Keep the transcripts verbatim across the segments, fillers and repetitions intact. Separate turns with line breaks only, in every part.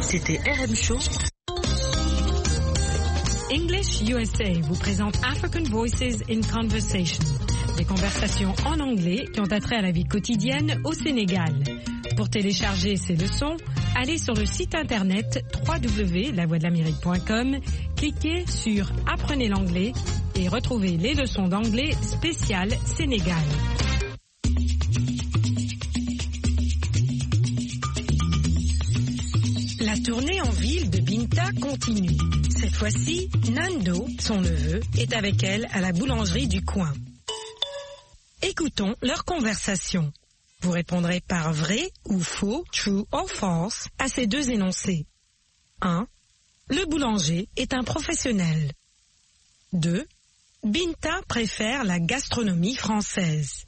C'était R M Show.
English U S A vous présente African Voices in Conversation. Des conversations en anglais qui ont attrait à la vie quotidienne au Sénégal. Pour télécharger ces leçons, allez sur le site internet w w w point la voix de l'amérique point com, cliquez sur Apprenez l'anglais et retrouvez les leçons d'anglais spéciales Sénégal. La tournée en ville de Binta continue. Cette fois-ci, Nando, son neveu, est avec elle à la boulangerie du coin. Écoutons leur conversation. Vous répondrez par vrai ou faux, true or false, à ces deux énoncés. un. Le boulanger est un professionnel. deux. Binta préfère la gastronomie française.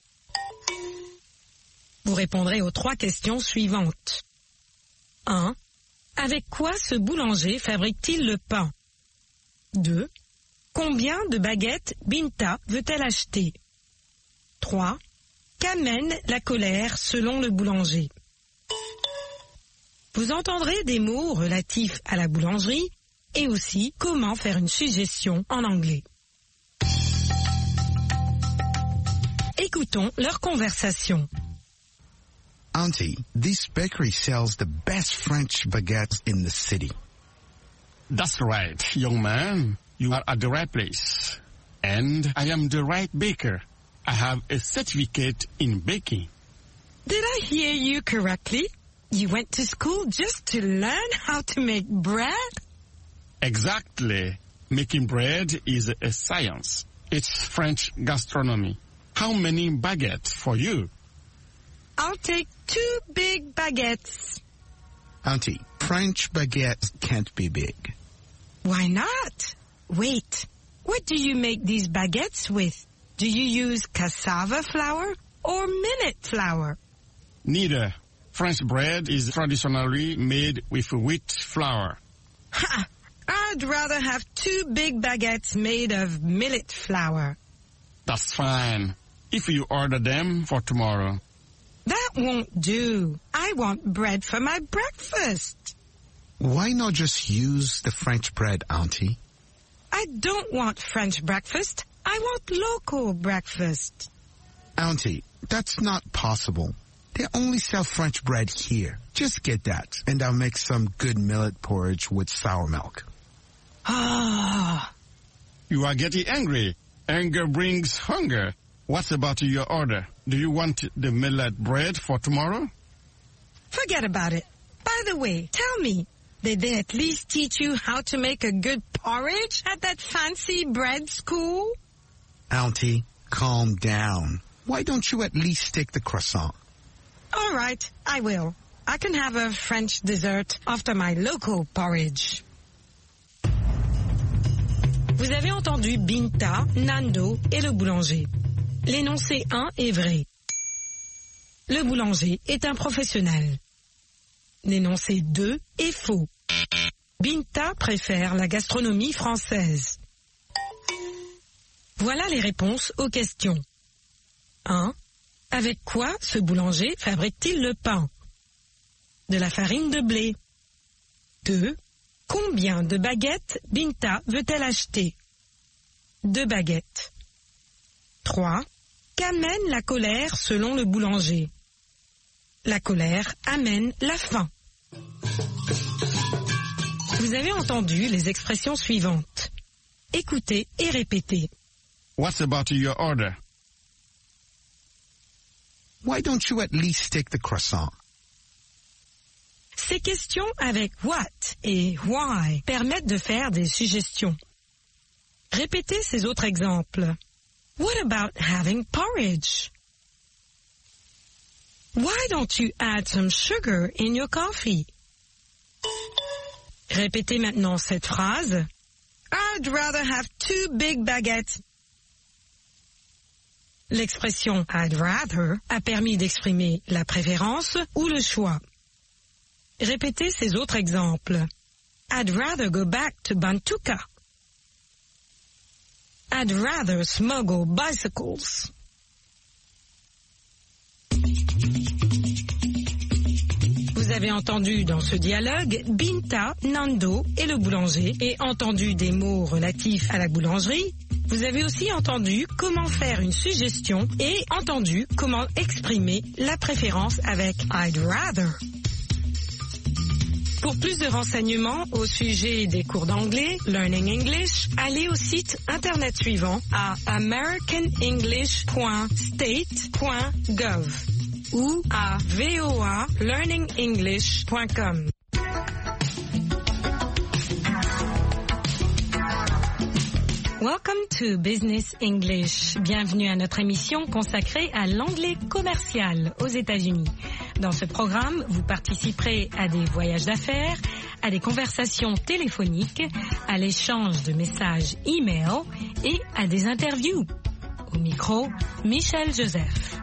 Vous répondrez aux trois questions suivantes. un. Avec quoi ce boulanger fabrique-t-il le pain? deux. Combien de baguettes Binta veut-elle acheter? trois. Qu'amène la colère selon le boulanger? Vous entendrez des mots relatifs à la boulangerie et aussi comment faire une suggestion en anglais. Écoutons leur conversation.
Auntie, this bakery sells the best French baguettes in the city.
That's right, young man. You are at the right place. And I am the right baker. I have a certificate in baking.
Did I hear you correctly? You went to school just to learn how to make bread?
Exactly. Making bread is a science. It's French gastronomy. How many baguettes for you?
I'll take two big baguettes.
Auntie, French baguettes can't be big.
Why not? Wait, what do you make these baguettes with? Do you use cassava flour or millet flour?
Neither. French bread is traditionally made with wheat flour.
Ha! I'd rather have two big baguettes made of millet flour.
That's fine. If you order them for tomorrow.
That won't do. I want bread for my breakfast.
Why not just use the French bread, Auntie?
I don't want French breakfast. I want local breakfast.
Auntie, that's not possible. They only sell French bread here. Just get that, and I'll make some good millet porridge with sour milk.
Ah.
You are getting angry. Anger brings hunger. What's about your order? Do you want the millet bread for tomorrow?
Forget about it. By the way, tell me, did they at least teach you how to make a good porridge at that fancy bread school?
Auntie, calm down. Why don't you at least take the croissant?
All right, I will. I can have a French dessert after my local porridge. Vous avez entendu Binta, Nando et le boulanger. L'énoncé un est vrai. Le boulanger est un professionnel. L'énoncé deux est faux. Binta préfère la gastronomie française. Voilà les réponses aux questions. un. Avec quoi ce boulanger fabrique-t-il le pain? De la farine de blé. deux. Combien de baguettes Binta veut-elle acheter? Deux baguettes. trois. Qu'amène la colère selon le boulanger? La colère amène la faim. Vous avez entendu les expressions suivantes. Écoutez et répétez.
What's about your order?
Why don't you at least take the croissant?
Ces questions avec what et why permettent de faire des suggestions. Répétez ces autres exemples. What about having porridge? Why don't you add some sugar in your coffee? Répétez maintenant cette phrase. I'd rather have two big baguettes. L'expression I'd rather a permis d'exprimer la préférence ou le choix. Répétez ces autres exemples. I'd rather go back to Bantuka. I'd rather smuggle bicycles. Vous Vous avez entendu dans ce dialogue Binta, Nando et le boulanger et entendu des mots relatifs à la boulangerie. Vous avez aussi entendu comment faire une suggestion et entendu comment exprimer la préférence avec I'd rather. Pour plus de renseignements au sujet des cours d'anglais, Learning English, allez au site internet suivant à american english point state point gov ou à voa learning english point com. Welcome to Business English. Bienvenue à notre émission consacrée à l'anglais commercial aux États-Unis. Dans ce programme, vous participerez à des voyages d'affaires, à des conversations téléphoniques, à l'échange de messages e-mail et à des interviews. Au micro, Michel Joseph.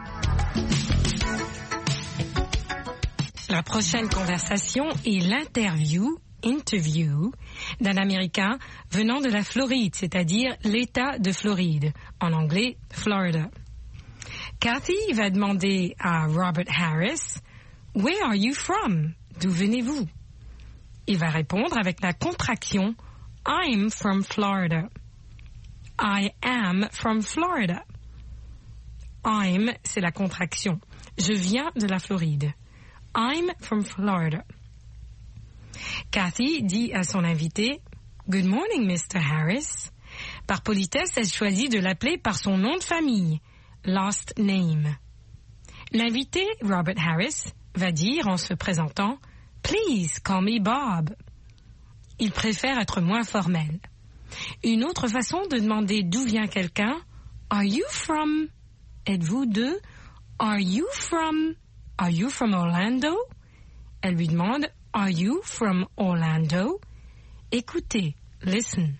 La prochaine conversation est l'interview, interview, d'un Américain venant de la Floride, c'est-à-dire l'État de Floride, en anglais Florida. Kathy va demander à Robert Harris, « Where are you from? » D'où venez-vous? Il va répondre avec la contraction « I'm from Florida ». I am from Florida. I'm, c'est la contraction. Je viens de la Floride. I'm from Florida. Kathy dit à son invité « Good morning, mister Harris ». Par politesse, elle choisit de l'appeler par son nom de famille, last name. L'invité, Robert Harris, va dire en se présentant « Please call me Bob ». Il préfère être moins formel. Une autre façon de demander d'où vient quelqu'un « Are you from » Êtes-vous de « Are you from » Are you from Orlando? Elle lui demande Are you from Orlando? Écoutez, listen.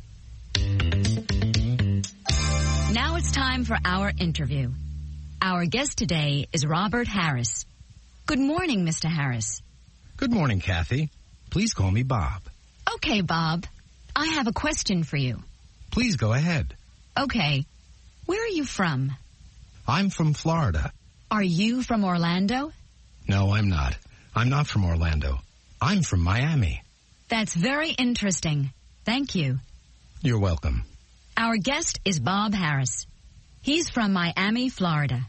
Now it's time for our interview. Our guest today is Robert Harris. Good morning, Mister Harris.
Good morning, Kathy. Please call me Bob.
Okay, Bob. I have a question for you.
Please go ahead.
Okay. Where are you from?
I'm from Florida.
Are you from Orlando?
No, I'm not. I'm not from Orlando. I'm from Miami.
That's very interesting. Thank you.
You're welcome.
Our guest is Bob Harris. He's from Miami, Florida.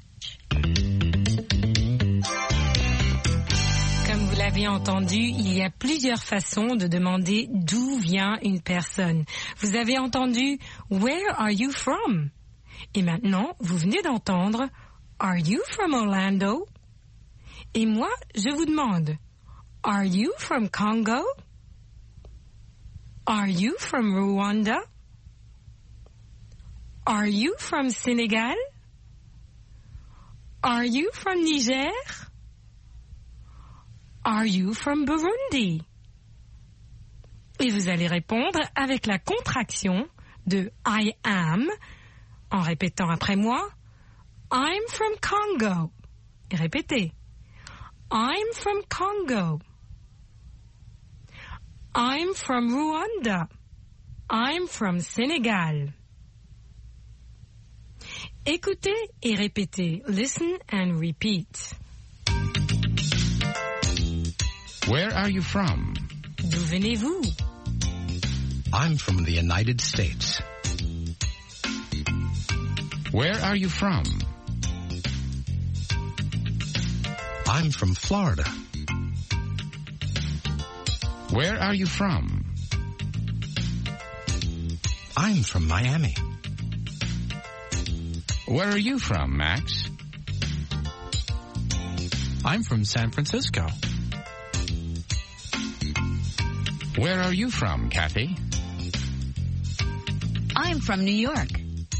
Comme vous l'avez entendu, il y a plusieurs façons de demander d'où vient une personne. Vous avez entendu « Where are you from ?» Et maintenant, vous venez d'entendre « Are you from Orlando? » Et moi, je vous demande, Are you from Congo? Are you from Rwanda? Are you from Senegal? Are you from Niger? Are you from Burundi? Et vous allez répondre avec la contraction de I am, en répétant après moi, I'm from Congo. Et répétez. I'm from Congo. I'm from Rwanda. I'm from Senegal. Écoutez et répétez. Listen and repeat.
Where are you from?
D'où venez-vous?
I'm from the United States.
Where are you from?
I'm from Florida.
Where are you from?
I'm from Miami.
Where are you from, Max?
I'm from San Francisco.
Where are you from, Kathy?
I'm from New York.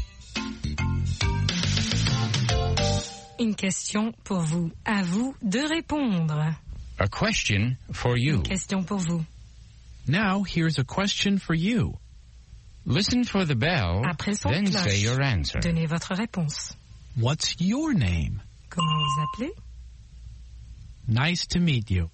Une question pour vous. À vous de répondre.
A question for you.
Une question pour vous.
Now here's a question for you.
Listen for the bell,
Après son
then
cloche,
say your answer.
donnez votre réponse.
What's your name?
Comment vous appelez?
Nice to meet you.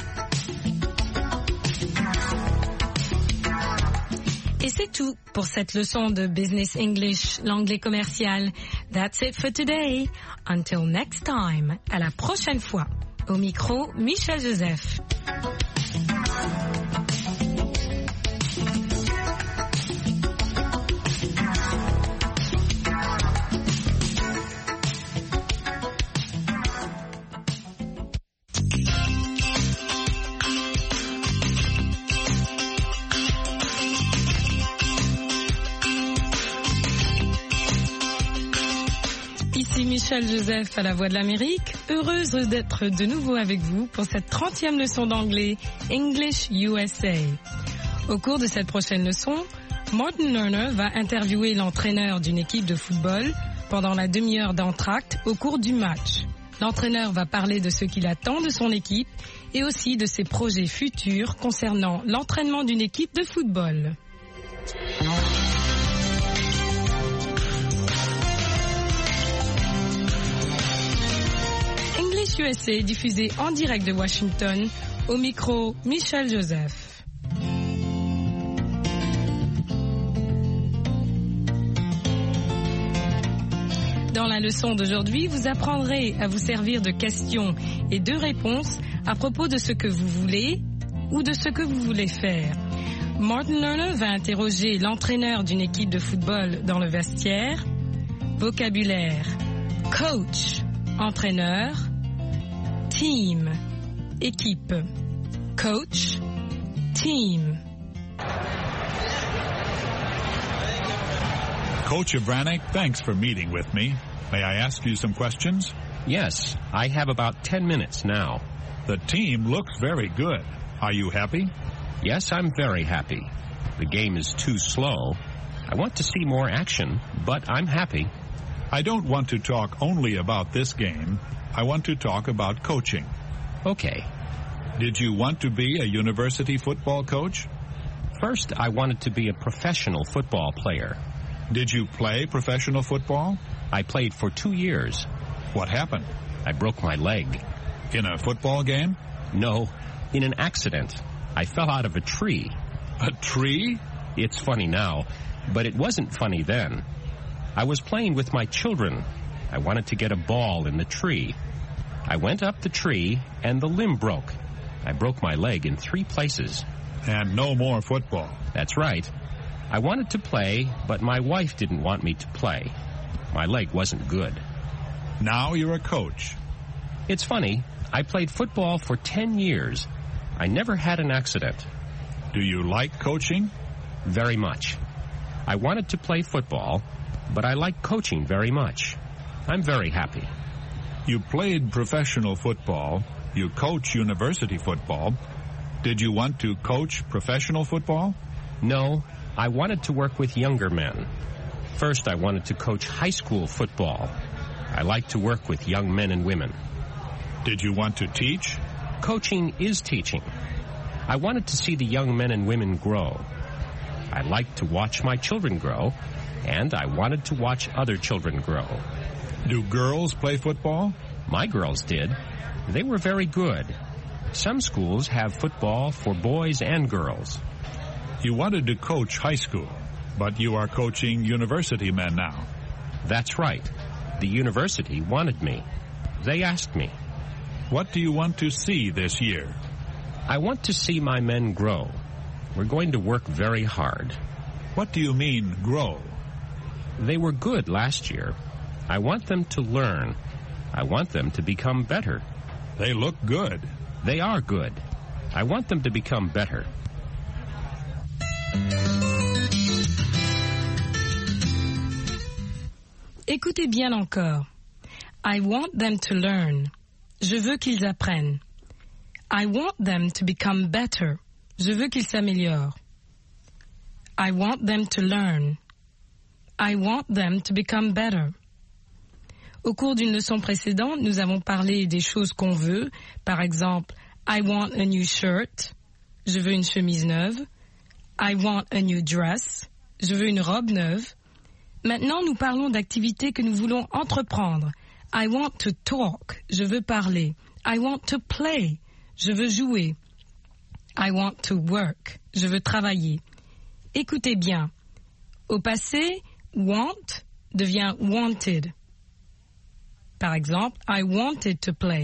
Et c'est tout pour cette leçon de Business English, l'anglais commercial. That's it for today. Until next time. À la prochaine fois. Au micro, Michel Joseph. Michel Joseph à la Voix de l'Amérique, heureuse d'être de nouveau avec vous pour cette trentième leçon d'anglais English U S A. Au cours de cette prochaine leçon, Martin Lerner va interviewer l'entraîneur d'une équipe de football pendant la demi-heure d'entracte au cours du match. L'entraîneur va parler de ce qu'il attend de son équipe et aussi de ses projets futurs concernant l'entraînement d'une équipe de football. U S A diffusé en direct de Washington, au micro Michel Joseph. Dans la leçon d'aujourd'hui, vous apprendrez à vous servir de questions et de réponses à propos de ce que vous voulez ou de ce que vous voulez faire. Martin Lerner va interroger l'entraîneur d'une équipe de football dans le vestiaire. Vocabulaire: coach, entraîneur. Team, équipe. Coach, team.
Coach Abranek, thanks for meeting with me. May I ask you some questions?
Yes, I have about ten minutes now.
The team looks very good. Are you happy?
Yes, I'm very happy. The game is too slow. I want to see more action, but I'm happy.
I don't want to talk only about this game. I want to talk about coaching.
Okay.
Did you want to be a university football coach?
First, I wanted to be a professional football player.
Did you play professional football?
I played for two years.
What happened?
I broke my leg.
In a football game?
No, in an accident. I fell out of a tree.
A tree?
It's funny now, but it wasn't funny then. I was playing with my children. I wanted to get a ball in the tree. I went up the tree, and the limb broke. I broke my leg in three places.
And no more football.
That's right. I wanted to play, but my wife didn't want me to play. My leg wasn't good.
Now you're a coach.
It's funny. I played football for ten years. I never had an accident.
Do you like coaching?
Very much. I wanted to play football, but I like coaching very much. I'm very happy.
You played professional football. You coach university football. Did you want to coach professional football?
No, I wanted to work with younger men. First, I wanted to coach high school football. I like to work with young men and women.
Did you want to teach?
Coaching is teaching. I wanted to see the young men and women grow. I liked to watch my children grow, and I wanted to watch other children grow.
Do girls play football?
My girls did. They were very good. Some schools have football for boys and girls.
You wanted to coach high school, but you are coaching university men now.
That's right. The university wanted me. They asked me.
What do you want to see this year?
I want to see my men grow. We're going to work very hard.
What do you mean, grow?
They were good last year. I want them to learn. I want them to become better.
They look good.
They are good. I want them to become better.
Écoutez bien encore. I want them to learn. Je veux qu'ils apprennent. I want them to become better. Je veux qu'ils s'améliorent. I want them to learn. I want them to become better. Au cours d'une leçon précédente, nous avons parlé des choses qu'on veut. Par exemple, I want a new shirt. Je veux une chemise neuve. I want a new dress. Je veux une robe neuve. Maintenant, nous parlons d'activités que nous voulons entreprendre. I want to talk. Je veux parler. I want to play. Je veux jouer. I want to work. Je veux travailler. Écoutez bien. Au passé, want devient wanted. Par exemple, I wanted to play.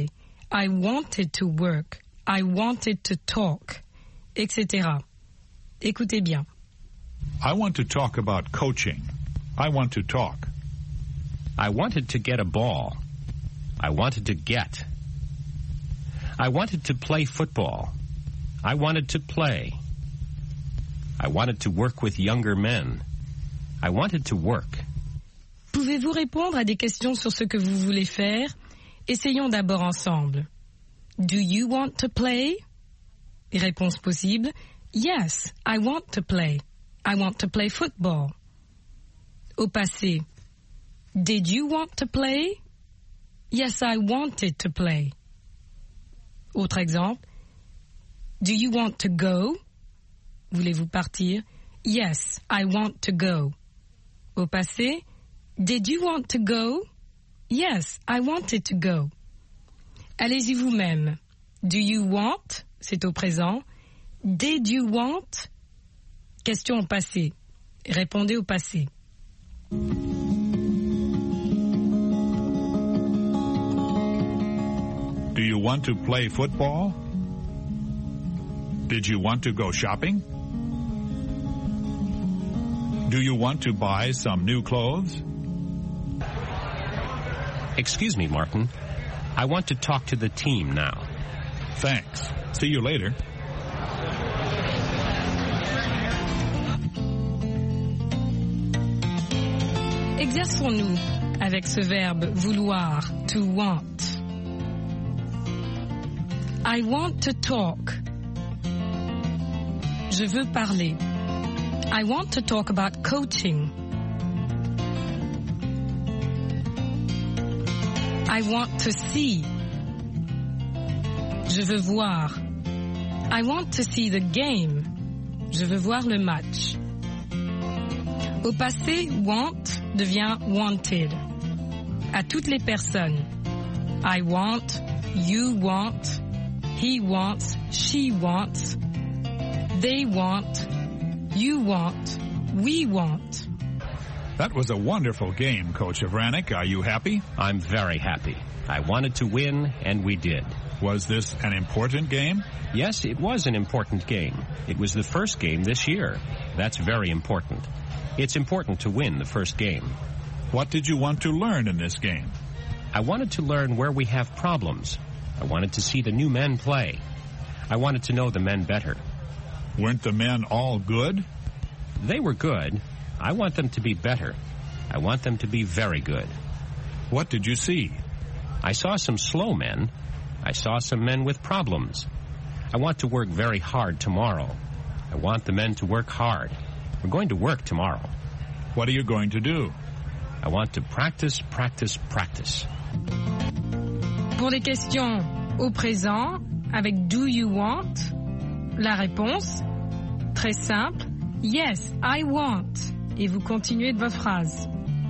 I wanted to work. I wanted to talk, et cetera. Écoutez bien.
I want to talk about coaching. I want to talk.
I wanted to get a ball. I wanted to get. I wanted to play football. I wanted to play. I wanted to work with younger men. I wanted to work.
Pouvez-vous répondre à des questions sur ce que vous voulez faire? Essayons d'abord ensemble. Do you want to play? Réponse possible. Yes, I want to play. I want to play football. Au passé. Did you want to play? Yes, I wanted to play. Autre exemple. Do you want to go? Voulez-vous partir? Yes, I want to go. Au passé. Did you want to go? Yes, I wanted to go. Allez-y vous-même. Do you want? C'est au présent. Did you want? Question au passé. Répondez au passé.
Do you want to play football? Did you want to go shopping? Do you want to buy some new clothes?
Excuse me, Martin. I want to talk to the team now.
Thanks. See you later.
Exerçons-nous avec ce verbe vouloir, to want. I want to talk. Je veux parler. I want to talk about coaching. I want to see. Je veux voir. I want to see the game. Je veux voir le match. Au passé, want devient wanted. À toutes les personnes. I want, you want, he wants, she wants, they want, you want, we want.
That was a wonderful game, Coach Avranik. Are you happy?
I'm very happy. I wanted to win, and we did.
Was this an important game?
Yes, it was an important game. It was the first game this year. That's very important. It's important to win the first game.
What did you want to learn in this game?
I wanted to learn where we have problems. I wanted to see the new men play. I wanted to know the men better.
Weren't the men all good?
They were good. I want them to be better. I want them to be very good.
What did you see?
I saw some slow men. I saw some men with problems. I want to work very hard tomorrow. I want the men to work hard. We're going to work tomorrow.
What are you going to do?
I want to practice, practice, practice.
Pour les questions au présent, avec do you want, la réponse, très simple, yes, I want. Et vous continuez de votre phrase.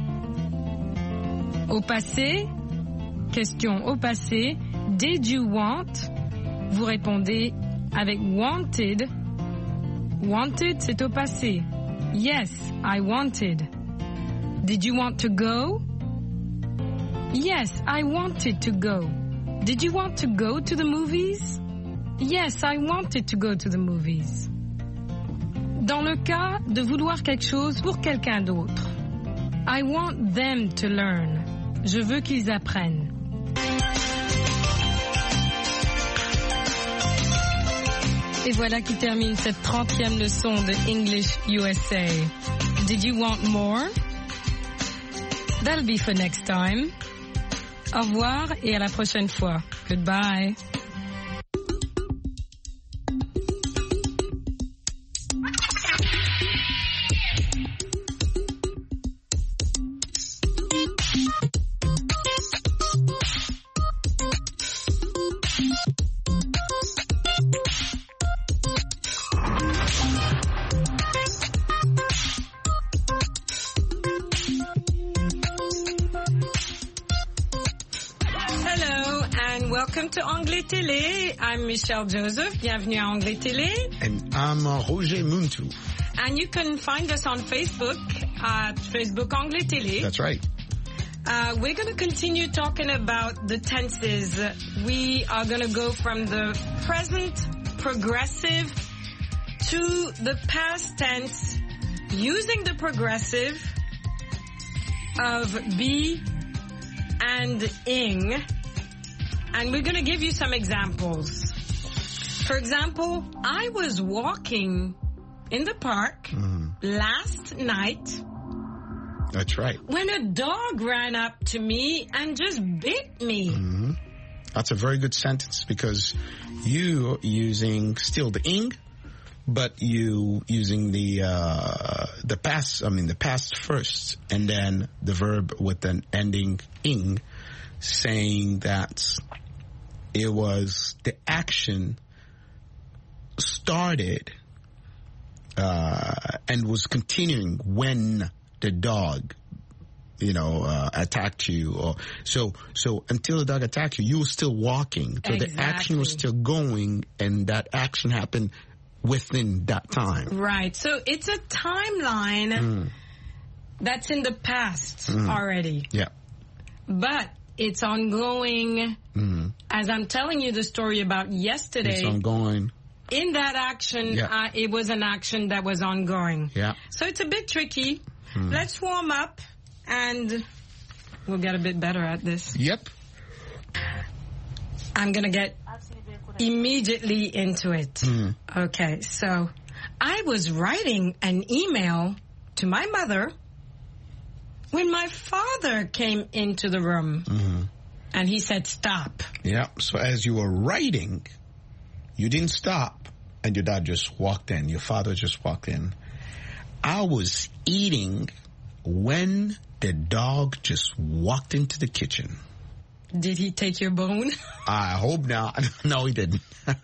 Au passé, question au passé, did you want? Vous répondez avec wanted. Wanted, c'est au passé. Yes, I wanted. Did you want to go? Yes, I wanted to go. Did you want to go to the movies? Yes, I wanted to go to the movies. Dans le cas de vouloir quelque chose pour quelqu'un d'autre, I want them to learn. Je veux qu'ils apprennent. Et voilà qui termine cette trentième leçon de English U S A. Did you want more? That'll be for next time. Au revoir et à la prochaine fois. Goodbye. Welcome to Anglais Télé. I'm Michelle Joseph. Bienvenue à Anglais Télé.
And I'm uh, Roger Muntu.
And you can find us on Facebook at Facebook Anglais Télé.
That's right.
Uh, we're going to continue talking about the tenses. We are going to go from the present progressive to the past tense using the progressive of be and ing. And we're going to give you some examples. For example, I was walking in the park mm. last night.
That's right.
When a dog ran up to me and just bit me.
Mm-hmm. That's a very good sentence because you using still the ing, but you using the uh, the past. I mean the past first, and then the verb with an ending ing, saying that it was the action started uh, and was continuing when the dog, you know, uh, attacked you, or so. So until the dog attacked you, you were still walking. So
exactly.
the action was still going, and that action happened within that time.
Right. So it's a timeline mm. that's in the past mm. already.
Yeah.
But it's ongoing. Mm. As I'm telling you the story about yesterday.
It's ongoing.
In that action, yeah. uh, it was an action that was ongoing.
Yeah.
So it's a bit tricky. Mm. Let's warm up, and we'll get a bit better at this.
Yep.
I'm going to get immediately into it. Mm. Okay, so I was writing an email to my mother when my father came into the room, mm-hmm. and he said, stop.
Yeah, so as you were writing, you didn't stop, and your dad just walked in. Your father just walked in. I was eating when the dog just walked into the kitchen.
Did he take your bone?
I hope not. No, he didn't.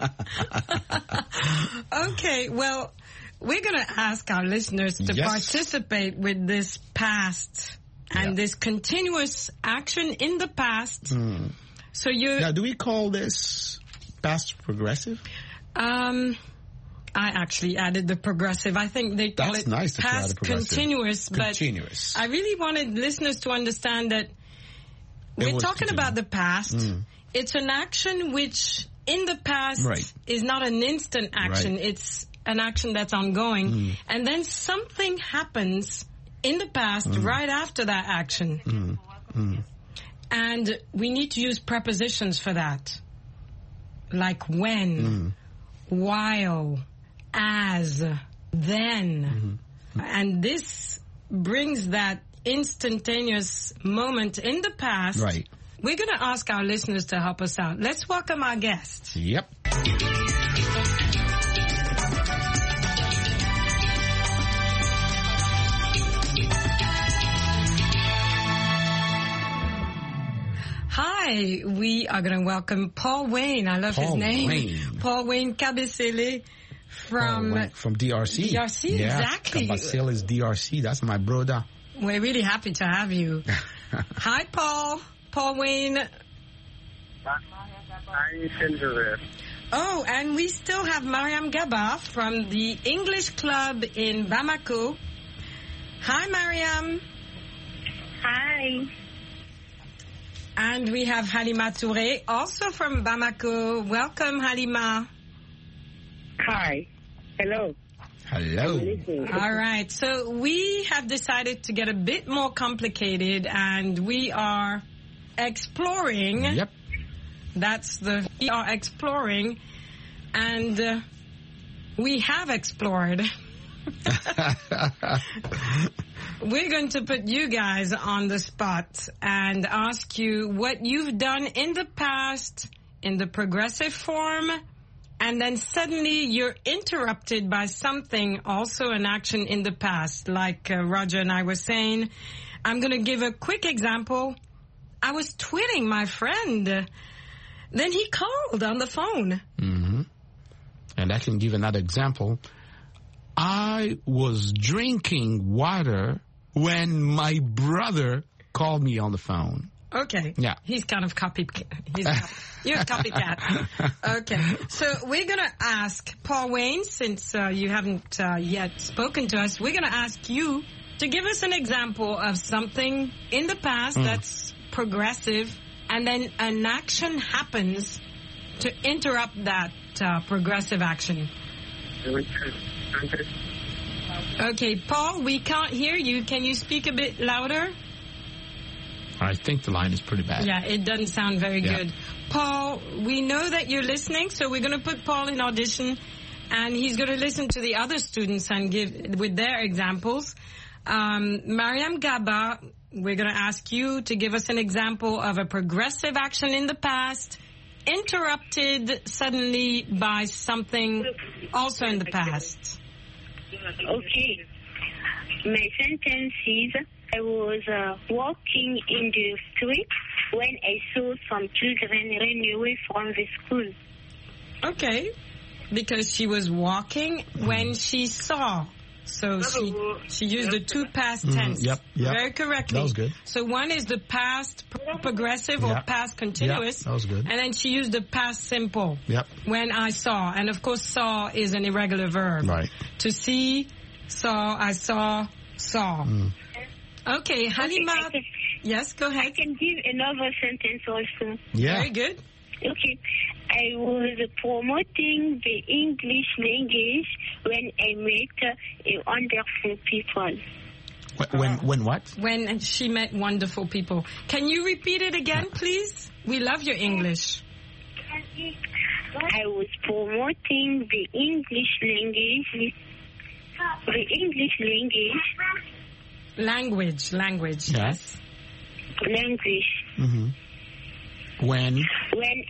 Okay, well, we're going to ask our listeners to yes. participate with this past and yeah. this continuous action in the past. Mm. So you
Now, do we call this past progressive?
Um... I actually added the progressive. I think they call
That's
it
nice
past continuous,
continuous.
But I really wanted listeners to understand that we're talking continuing. about the past. Mm. It's an action which, in the past,
right.
is not an instant action. Right. It's an action that's ongoing. Mm. And then something happens in the past mm. right after that action.
Mm. Mm.
And we need to use prepositions for that. Like when, mm. while, as, then. Mm-hmm. And this brings that instantaneous moment in the past.
Right.
We're going to ask our listeners to help us out. Let's welcome our guest.
Yep.
Hi, we are going to welcome Paul Wayne. I love
Paul
his name.
Wayne.
Paul Wayne Kabasele from...
Wayne from D R C.
D R C,
yeah,
exactly.
Kabasele is D R C. That's my brother.
We're really happy to have you. Hi, Paul. Paul Wayne. Oh, and we still have Mariam Gaba from the English Club in Bamako. Hi, Mariam.
Hi.
And we have Halima Touré, also from Bamako. Welcome, Halima.
Hi. Hello.
Hello.
All right. So we have decided to get a bit more complicated, and we are exploring.
Yep.
That's the, we are exploring, and uh, we have explored. We're going to put you guys on the spot and ask you what you've done in the past in the progressive form, and then suddenly you're interrupted by something, also an action in the past, like uh, Roger and I were saying. I'm going to give a quick example. I was tweeting my friend. Then he called on the phone.
Mm-hmm. And I can give another example. I was drinking water when my brother called me on the phone.
Okay.
Yeah.
He's kind of copycat. He's a, you're a copycat. Okay. So we're going to ask Paul Wayne, since uh, you haven't uh, yet spoken to us, we're going to ask you to give us an example of something in the past mm. that's progressive, and then an action happens to interrupt that uh, progressive action. Okay, Paul, we can't hear you. Can you speak a bit louder?
I think the line is pretty bad.
Yeah, it doesn't sound very
yeah.
good. Paul, we know that you're listening, so we're going to put Paul in audition, and he's going to listen to the other students and give with their examples. Um, Mariam Gaba, we're going to ask you to give us an example of a progressive action in the past, interrupted suddenly by something also in the past.
Okay. My sentence is, I was uh, walking in the street when I saw some children run away from the school.
Okay. Because she was walking when she saw. So she she used the two past tense.
Mm, yep, yep.
Very correctly.
That was good.
So one is the past progressive or
yep.
past continuous.
Yep, that was good.
And then she used the past simple.
Yep.
When I saw. And of course saw is an irregular verb.
Right.
To see, saw, I saw, saw. Mm. Okay, Halima.
Okay, can,
yes, go ahead.
I can give another sentence also.
Yeah.
Very good.
Okay. I was promoting the English language when I met uh, wonderful people.
When, when, when what?
When she met wonderful people. Can you repeat it again, please? We love your English.
I was promoting the English language. The English language.
Language, language,
yeah.
yes.
Language.
Mm-hmm. When?
When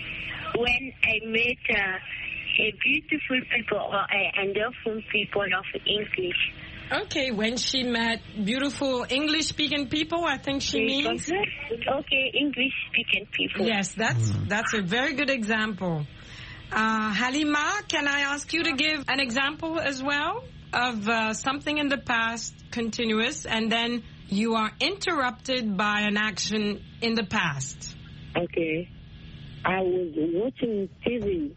when I met uh, a beautiful people or a wonderful people of English.
Okay, when she met beautiful English-speaking people, I think she means.
Okay, English-speaking people.
Yes, that's mm. that's a very good example. Uh, Halima, can I ask you to give an example as well of uh, something in the past, continuous, and then you are interrupted by an action in the past?
Okay. I was watching T V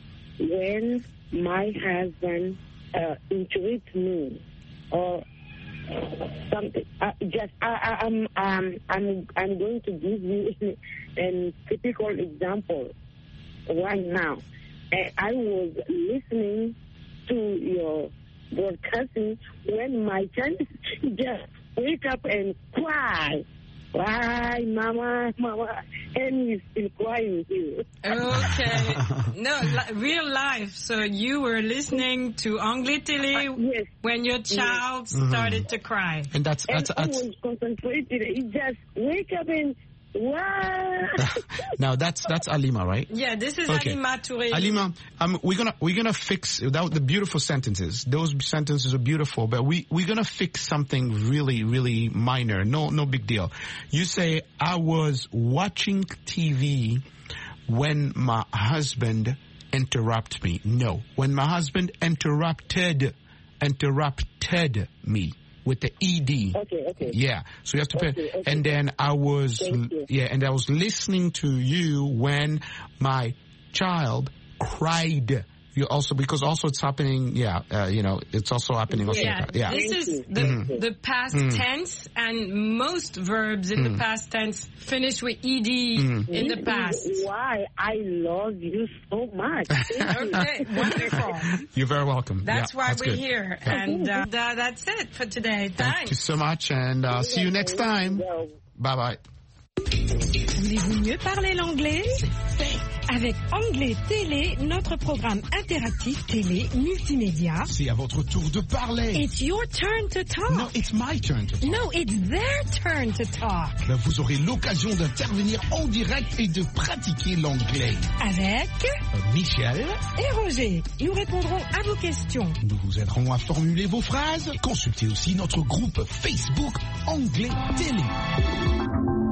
when my husband uh, interrupted me or something. Uh, just I, I, I'm um, I'm I'm going to give you a typical example right now. Uh, I was listening to your broadcasting when my child just wake up and cry. Why, mama, mama, and he's still crying with you.
Okay. No, li- real life. So you were listening to Anglais Télé
uh, yes.
when your child
yes.
started
mm-hmm.
to cry.
And that's... that's,
and
that's
I was concentrated. He just wake up and... Wow.
Now that's that's Alima, right?
Yeah, this is
okay.
Alima Touré.
Alima, um, we're gonna we're gonna fix without the beautiful sentences. Those sentences are beautiful, but we we're gonna fix something really really minor. No no big deal. You say I was watching T V when my husband interrupted me. No, when my husband interrupted interrupted me. With the E D.
Okay, okay.
Yeah. So you have to pay.
Okay, okay.
And then I was, yeah, and I was listening to you when my child cried. You also, because also it's happening, yeah, uh, you know, it's also happening. Also,
yeah,
yeah.
This is the, mm-hmm. the past mm. tense, and most verbs in mm. the past tense finish with ed mm. in the past.
This is why I love you so much.
Okay, wonderful.
You're very welcome.
That's
yeah,
why
that's
we're
good.
here, and uh, that's it for today. Thanks.
Thank you so much, and uh, see you next time. Bye bye.
Voulez-vous mieux parler l'anglais? Avec Anglais Télé, notre programme interactif télé multimédia.
C'est à votre tour de parler.
It's your turn to talk.
No, it's my turn to talk.
No, it's their turn to talk.
Ben, vous aurez l'occasion d'intervenir en direct et de pratiquer l'anglais.
Avec
Michel
et Roger. Nous répondrons à vos questions.
Nous vous aiderons à formuler vos phrases. Consultez aussi notre groupe Facebook Anglais Télé.